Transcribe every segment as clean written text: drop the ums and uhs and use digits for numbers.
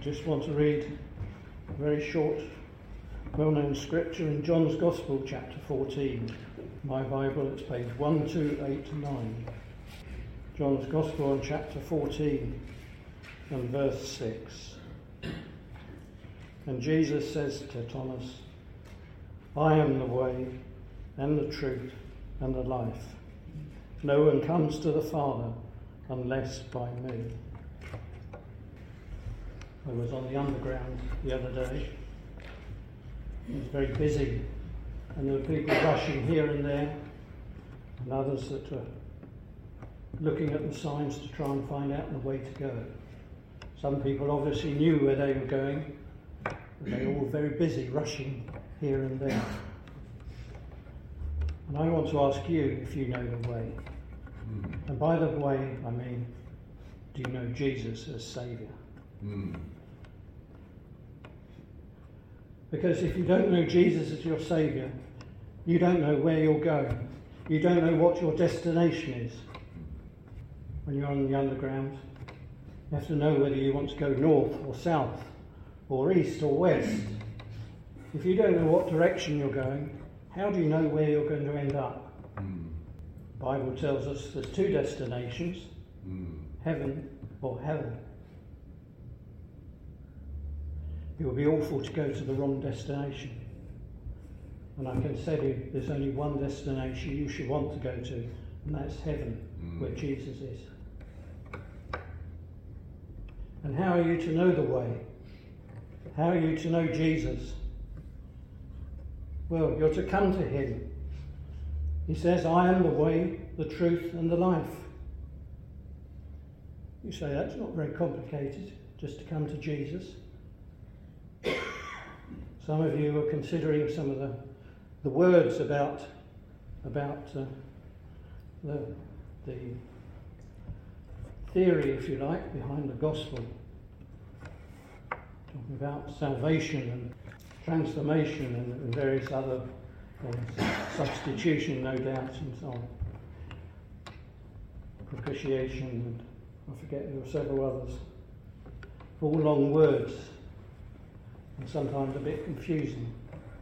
just want to read a very short, well-known scripture in John's Gospel, chapter 14. My Bible, it's page 1289. John's Gospel, chapter 14, and verse 6. And Jesus says to Thomas, I am the way, and the truth, and the life. No one comes to the Father unless by me. I was on the underground the other day. It was very busy, and there were people rushing here and there, and others that were looking at the signs to try and find out the way to go. Some people obviously knew where they were going, but they were all very busy rushing here and there. And I want to ask you if you know the way. And by the way, I mean, do you know Jesus as Saviour? Because if you don't know Jesus as your Saviour, you don't know where you're going. You don't know what your destination is. When you're on the underground, you have to know whether you want to go north or south, or east or west. If you don't know what direction you're going, how do you know where you're going to end up? The Bible tells us there's two destinations, heaven or hell. It would be awful to go to the wrong destination. And I can tell you there's only one destination you should want to go to, and that's heaven, where Jesus is. And how are you to know the way? How are you to know Jesus? Well, you're to come to him. He says, I am the way, the truth, and the life. You say, that's not very complicated, just to come to Jesus. Some of you are considering some of the words about the theory, if you like, behind the gospel. Talking about salvation and transformation and various other things. Substitution, no doubt, and so on. Propitiation, and I forget, there were several others. All long words, and sometimes a bit confusing.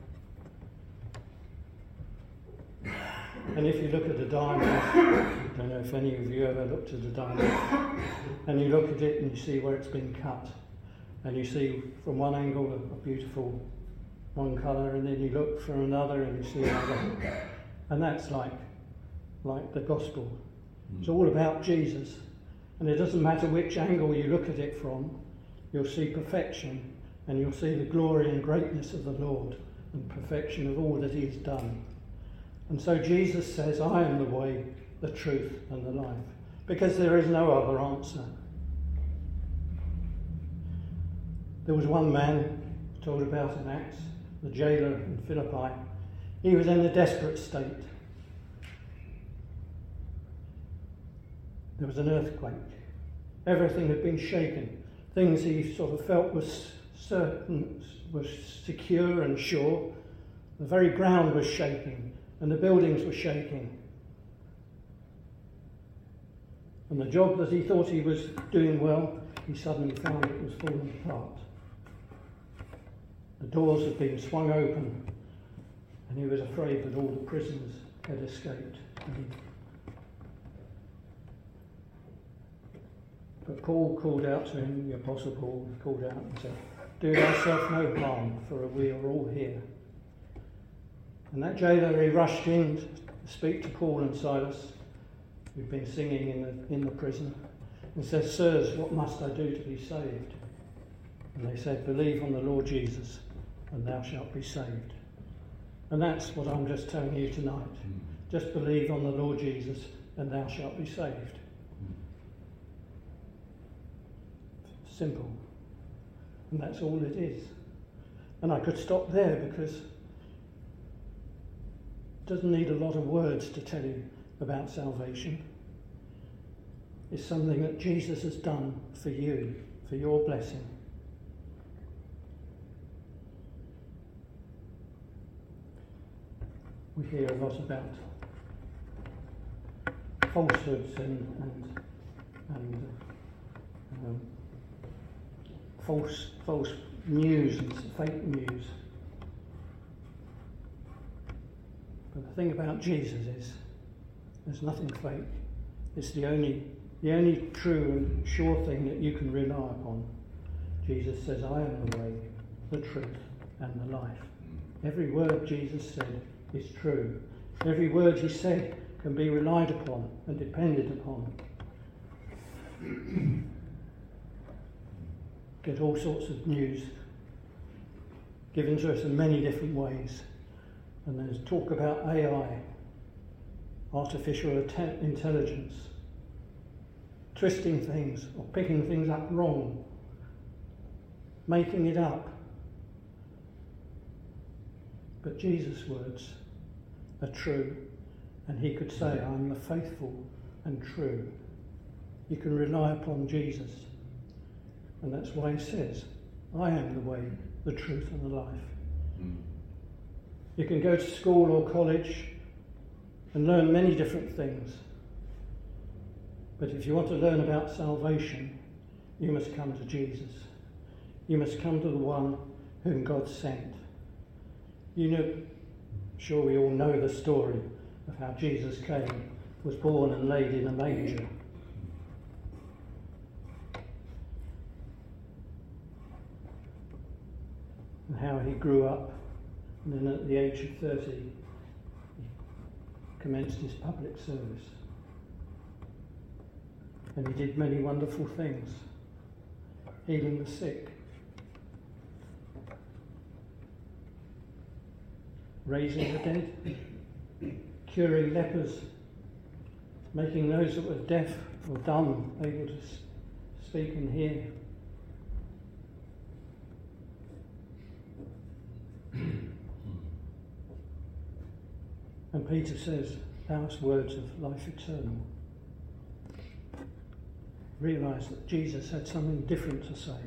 And if you look at a diamond, I don't know if any of you ever looked at a diamond, and you look at it and you see where it's been cut, and you see from one angle a beautiful one colour, and then you look from another and you see another. And that's like the gospel. It's all about Jesus. And it doesn't matter which angle you look at it from, you'll see perfection, and you'll see the glory and greatness of the Lord and perfection of all that he has done. And so Jesus says, I am the way, the truth, and the life. Because there is no other answer. There was one man told about in Acts, the jailer in Philippi. He was in a desperate state. There was an earthquake. Everything had been shaken. Things he sort of felt was certain, was secure and sure. The very ground was shaking, and the buildings were shaking. And the job that he thought he was doing well, he suddenly found it was falling apart. The doors had been swung open, and he was afraid that all the prisoners had escaped. But Paul called out to him, the Apostle Paul called out and said, do thyself no harm, for we are all here. And that jailer, he rushed in to speak to Paul and Silas, who'd been singing in the prison, and said, sirs, what must I do to be saved? And they said, believe on the Lord Jesus, and thou shalt be saved. And that's what I'm just telling you tonight. Just believe on the Lord Jesus, and thou shalt be saved. Simple. And that's all it is. And I could stop there because it doesn't need a lot of words to tell you about salvation. It's something that Jesus has done for you, for your blessing. We hear a lot about falsehoods and false news and fake news. But the thing about Jesus is there's nothing fake. It's the only true and sure thing that you can rely upon. Jesus says, I am the way, the truth, and the life. Every word Jesus said is true. Every word he said can be relied upon and depended upon. Get all sorts of news given to us in many different ways. And there's talk about AI, artificial intelligence, twisting things or picking things up wrong, making it up. But Jesus' words are true, and he could say, I'm the faithful and true. You can rely upon Jesus. And that's why he says, I am the way, the truth and the life. You can go to school or college and learn many different things. But if you want to learn about salvation, you must come to Jesus. You must come to the one whom God sent. You know, sure we all know the story of how Jesus came, was born and laid in a manger. And how he grew up, and then at the age of 30, he commenced his public service. And he did many wonderful things, healing the sick, raising the dead, curing lepers, making those that were deaf or dumb able to speak and hear. And Peter says, thou hast words of life eternal. Realise that Jesus had something different to say.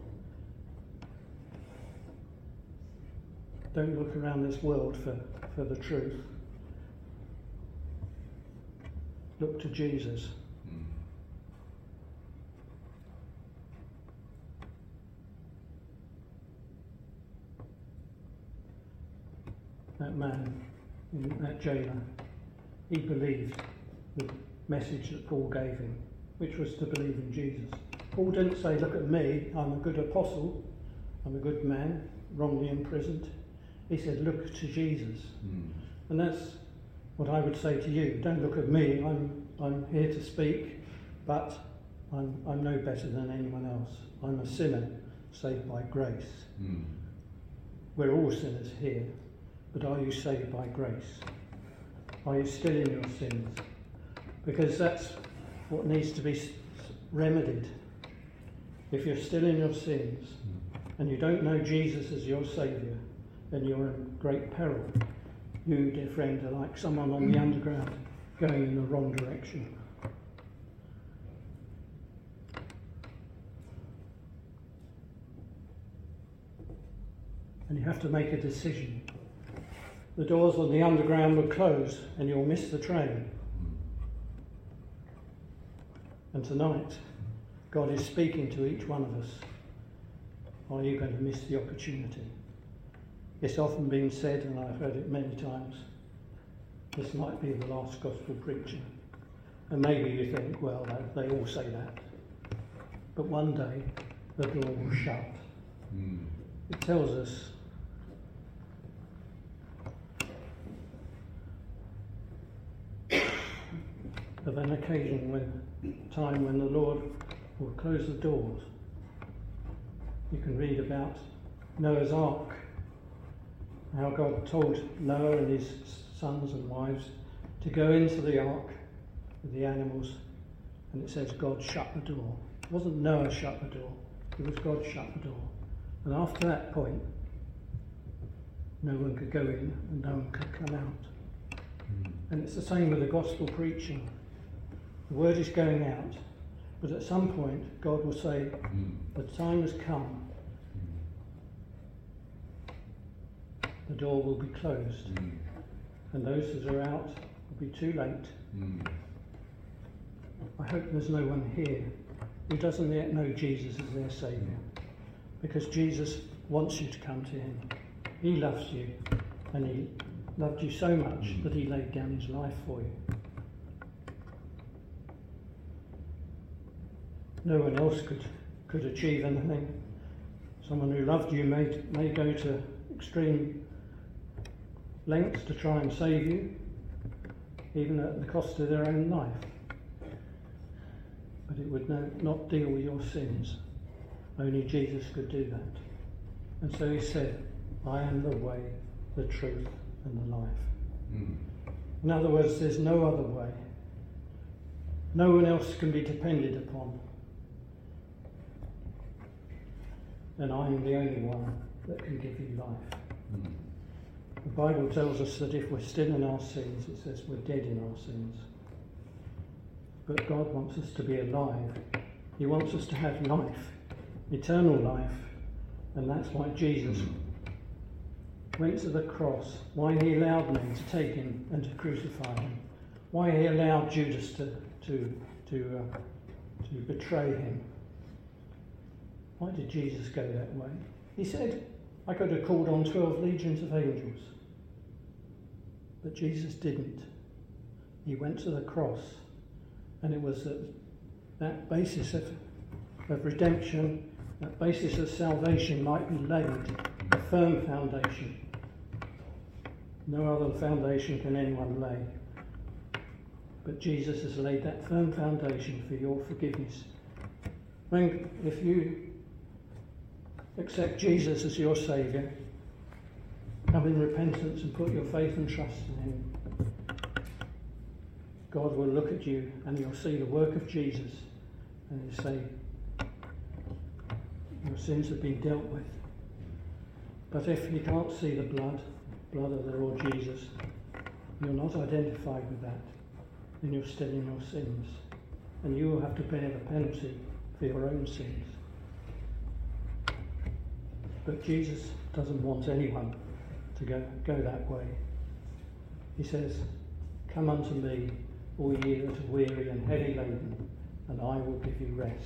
Don't look around this world for the truth. Look to Jesus. That man, that jailer, he believed the message that Paul gave him, which was to believe in Jesus. Paul didn't say, look at me, I'm a good apostle, I'm a good man, wrongly imprisoned. He said, look to Jesus. And that's what I would say to you. Don't look at me, I'm here to speak, but I'm no better than anyone else. I'm a sinner saved by grace. We're all sinners here, but are you saved by grace? Are you still in your sins? Because that's what needs to be remedied. If you're still in your sins and you don't know Jesus as your Saviour, then you're in great peril. You, dear friend, are like someone on the underground going in the wrong direction. And you have to make a decision. The doors on the underground will close and you'll miss the train. And tonight, God is speaking to each one of us. Are you going to miss the opportunity? It's often been said, and I've heard it many times, this might be the last gospel preaching. And maybe you think, well, they all say that. But one day, the door will shut. It tells us of an occasion time when the Lord will close the doors. You can read about Noah's Ark, how God told Noah and his sons and wives to go into the ark with the animals, and it says God shut the door. It wasn't Noah shut the door, it was God shut the door. And after that point, no one could go in and no one could come out. And it's the same with the gospel preaching. The word is going out, but at some point God will say, the time has come. The door will be closed. And those that are out will be too late. I hope there's no one here who doesn't yet know Jesus as their Saviour. because Jesus wants you to come to him. He loves you, and he loved you so much that he laid down his life for you. No one else could achieve anything. Someone who loved you may go to extreme lengths to try and save you, even at the cost of their own life. But it would not deal with your sins. Only Jesus could do that. And so he said, I am the way, the truth, and the life. In other words, there's no other way. No one else can be depended upon. And I am the only one that can give you life. The Bible tells us that if we're still in our sins, it says we're dead in our sins. But God wants us to be alive. He wants us to have life, eternal life. And that's why Jesus went to the cross, why he allowed men to take him and to crucify him, why he allowed Judas to betray him. Why did Jesus go that way? He said, I could have called on 12 legions of angels. But Jesus didn't. He went to the cross, and it was that basis of redemption, that basis of salvation might be laid, a firm foundation. No other foundation can anyone lay. But Jesus has laid that firm foundation for your forgiveness. If you accept Jesus as your Saviour, come in repentance and put your faith and trust in him, God will look at you and you'll see the work of Jesus and he'll say, your sins have been dealt with. But if you can't see the blood of the Lord Jesus, you're not identified with that, then you're still in your sins, and you will have to bear the penalty for your own sins. But Jesus doesn't want anyone to go that way. He says, come unto me, all ye that are weary and heavy laden, and I will give you rest.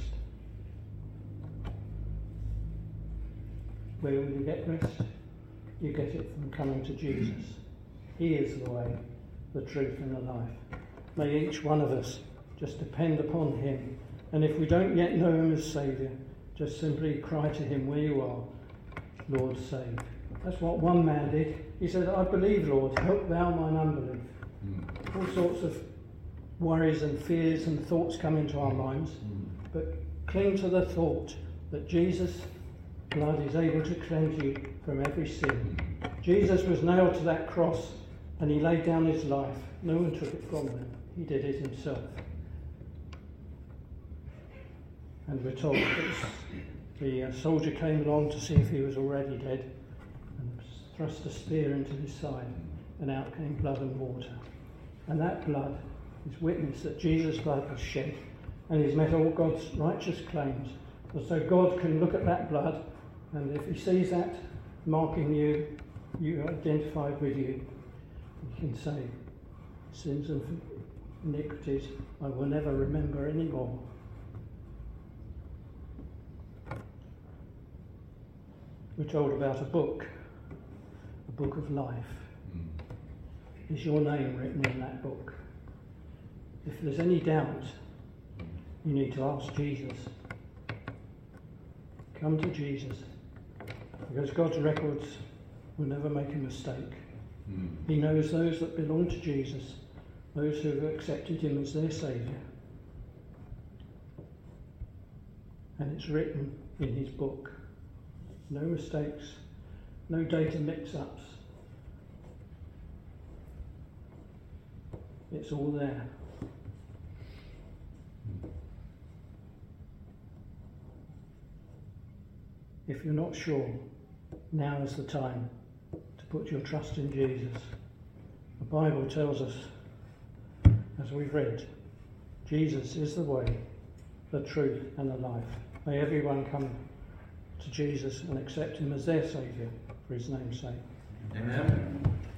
Where will you get rest? You get it from coming to Jesus. He is the way, the truth, and the life. May each one of us just depend upon him. And if we don't yet know him as Saviour, just simply cry to him where you are, Lord, save. That's what one man did. He said, I believe, Lord, help thou mine unbelief. All sorts of worries and fears and thoughts come into our minds, but cling to the thought that Jesus' blood is able to cleanse you from every sin. Jesus was nailed to that cross and he laid down his life. No one took it from him. He did it himself. And we're told that the soldier came along to see if he was already dead and thrust a spear into his side, and out came blood and water. And that blood is witness that Jesus' blood was shed, and he's met all God's righteous claims. And so God can look at that blood, and if he sees that marking you, you identified with you, he can say, sins and iniquities I will never remember anymore. We're told about a book of life. Is your name written in that book? If there's any doubt, you need to ask Jesus. Come to Jesus, because God's records will never make a mistake. He knows those that belong to Jesus, those who have accepted him as their Saviour. And it's written in his book. No mistakes, no data mix-ups. It's all there. If you're not sure, now is the time to put your trust in Jesus. The Bible tells us, as we've read, Jesus is the way, the truth, and the life. May everyone come to Jesus and accept him as their Saviour for his name's sake. Amen.